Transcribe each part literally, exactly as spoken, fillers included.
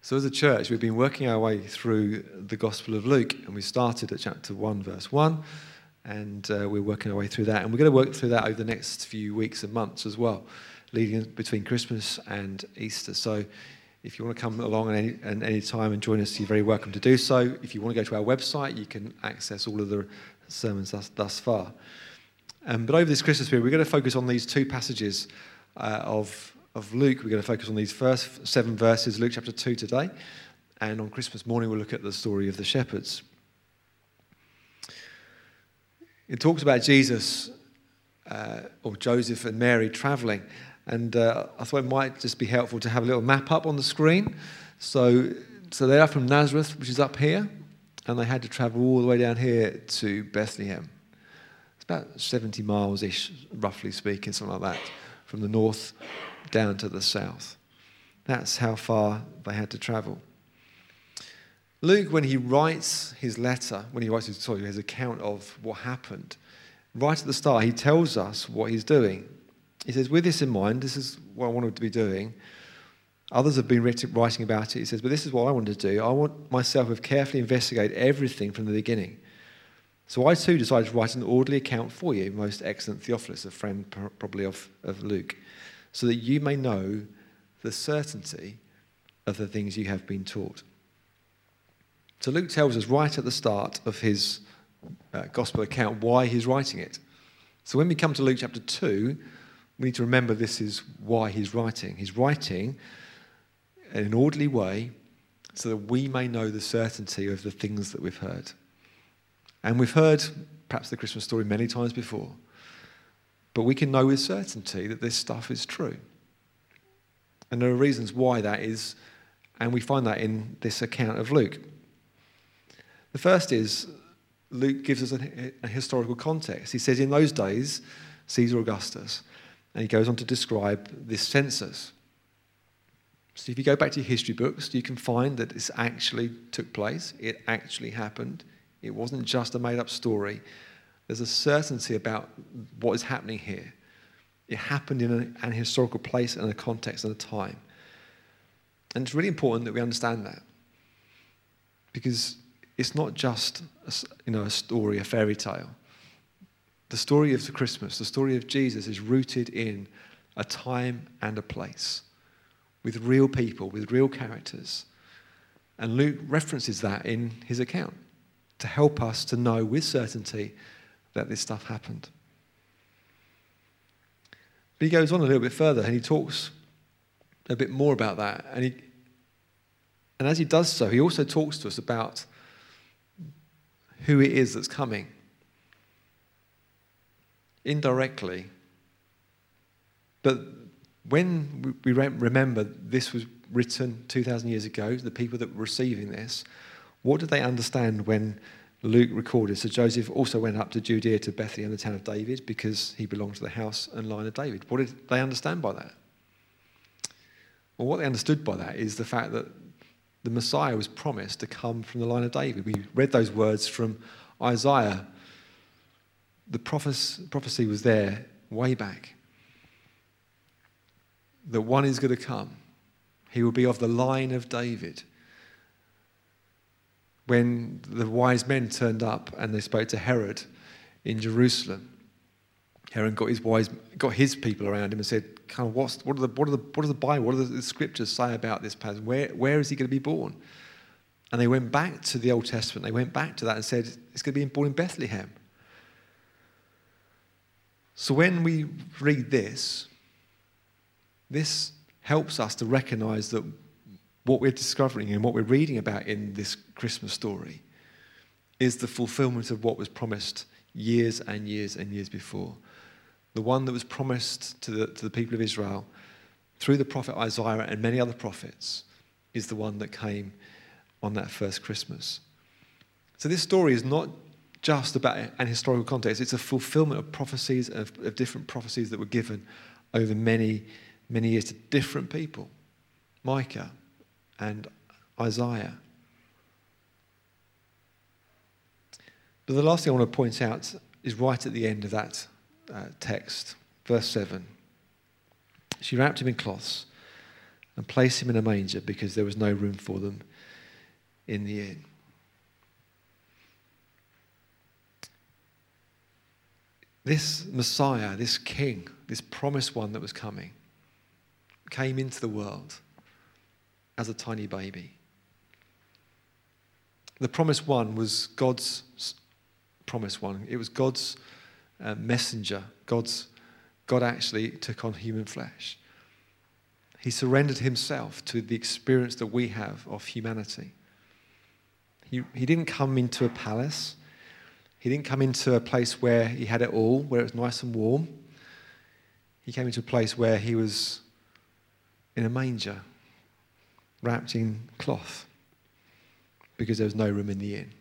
So as a church, we've been working our way through the Gospel of Luke, and we started at chapter one, verse one, and uh, we're working our way through that. And we're going to work through that over the next few weeks and months as well, leading between Christmas and Easter. So if you want to come along at any, at any time and join us, you're very welcome to do so. If you want to go to our website, you can access all of the sermons thus, thus far. Um, but over this Christmas period, we're going to focus on these two passages uh, of of Luke. We're going to focus on these first seven verses, Luke chapter two today. And on Christmas morning, we'll look at the story of the shepherds. It talks about Jesus uh, or Joseph and Mary travelling. And uh, I thought it might just be helpful to have a little map up on the screen. So, so they are from Nazareth, which is up here. And they had to travel all the way down here to Bethlehem. It's about seventy miles-ish, roughly speaking, something like that, from the north down to the south. That's how far they had to travel. Luke, when he writes his letter, when he writes his, sorry, his account of what happened, right at the start, he tells us what he's doing. He says, with this in mind, this is what I wanted to be doing. Others have been writing about it. He says, but this is what I wanted to do. I want myself to carefully investigate everything from the beginning. So I too decided to write an orderly account for you, most excellent Theophilus, a friend probably of, of Luke, so that you may know the certainty of the things you have been taught. So Luke tells us right at the start of his uh, gospel account why he's writing it. So when we come to Luke chapter two, we need to remember this is why he's writing. He's writing in an orderly way so that we may know the certainty of the things that we've heard. And we've heard perhaps the Christmas story many times before. But we can know with certainty that this stuff is true. And there are reasons why that is, and we find that in this account of Luke. The first is, Luke gives us a, a historical context. He says, in those days, Caesar Augustus, and he goes on to describe this census. So if you go back to your history books, you can find that this actually took place. It actually happened. It wasn't just a made-up story. There's a certainty about what is happening here. It happened in an, an historical place and a context and a time. And it's really important that we understand that. Because it's not just a, you know, a story, a fairy tale. The story of the Christmas, the story of Jesus is rooted in a time and a place with real people, with real characters. And Luke references that in his account to help us to know with certainty that this stuff happened. But he goes on a little bit further and he talks a bit more about that. And he, and as he does so, he also talks to us about who it is that's coming. Indirectly. But when we remember this was written two thousand years ago, the people that were receiving this, what did they understand when Luke recorded? So Joseph also went up to Judea to Bethlehem, the town of David, because he belonged to the house and line of David. What did they understand by that? Well, what they understood by that is the fact that the Messiah was promised to come from the line of David. We read those words from Isaiah. The prophecy was there way back. That one is going to come. He will be of the line of David. When the wise men turned up and they spoke to Herod in Jerusalem, Herod got his wise, got his people around him and said, "Kind of, what's, what are the, what are the, what are the Bible, what do the scriptures say about this person? Where, where is he going to be born?" And they went back to the Old Testament. They went back to that and said, "It's going to be born in Bethlehem." So when we read this, this helps us to recognize that what we're discovering and what we're reading about in this Christmas story is the fulfillment of what was promised years and years and years before. The one that was promised to the, to the people of Israel through the prophet Isaiah and many other prophets is the one that came on that first Christmas. So this story is not just about an historical context. It's a fulfillment of prophecies, of, of different prophecies that were given over many, many years to different people. Micah and Isaiah. But the last thing I want to point out is right at the end of that uh, text, verse seven. She wrapped him in cloths and place him in a manger because there was no room for them in the inn. This Messiah, this King, this promised one that was coming, came into the world as a tiny baby. The promised one was God's promised one. It was God's uh, messenger. God's God actually took on human flesh. He surrendered himself to the experience that we have of humanity. He, he didn't come into a palace. He didn't come into a place where he had it all, where it was nice and warm. He came into a place where he was in a manger, wrapped in cloth, because there was no room in the inn.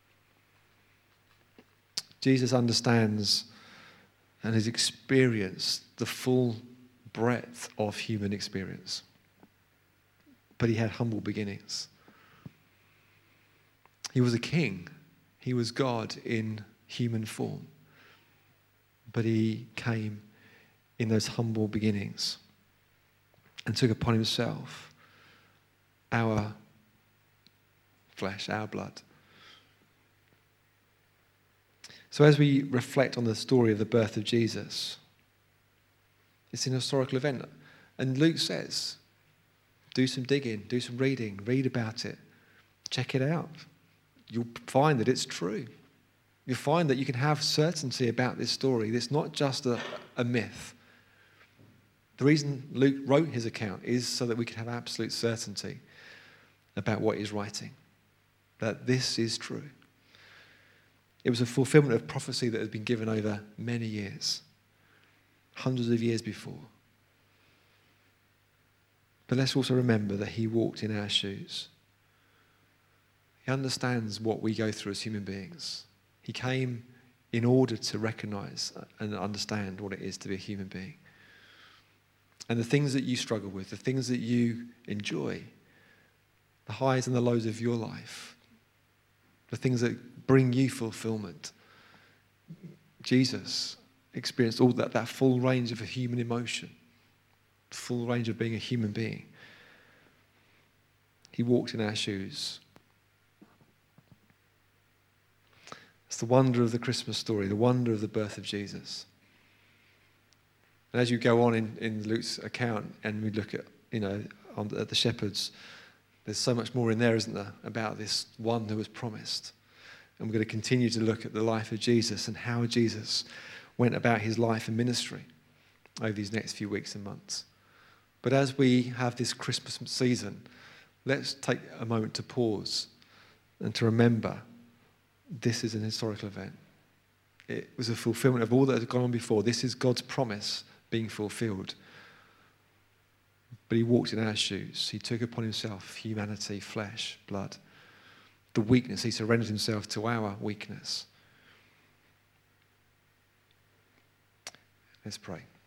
Jesus understands and has experienced the full breadth of human experience. But he had humble beginnings. He was a king. He was God in human form. But he came in those humble beginnings and took upon himself our flesh, our blood. So as we reflect on the story of the birth of Jesus, it's an historical event. And Luke says, do some digging, do some reading, read about it, check it out. You'll find that it's true. You'll find that you can have certainty about this story. It's not just a, a myth. The reason Luke wrote his account is so that we can have absolute certainty about what he's writing, that this is true. It was a fulfillment of prophecy that had been given over many years, hundreds of years before. But let's also remember that he walked in our shoes. He understands what we go through as human beings. He came in order to recognize and understand what it is to be a human being. And the things that you struggle with, the things that you enjoy, the highs and the lows of your life, the things that bring you fulfillment. Jesus experienced all that, that full range of a human emotion, full range of being a human being. He walked in our shoes. It's the wonder of the Christmas story, the wonder of the birth of Jesus. And as you go on in, in Luke's account and we look at, you know, on, at the shepherds, there's so much more in there, isn't there, about this one who was promised. And we're going to continue to look at the life of Jesus and how Jesus went about his life and ministry over these next few weeks and months. But as we have this Christmas season, let's take a moment to pause and to remember this is an historical event. It was a fulfillment of all that had gone on before. This is God's promise being fulfilled. But he walked in our shoes. He took upon himself humanity, flesh, blood. The weakness, he surrendered himself to our weakness. Let's pray.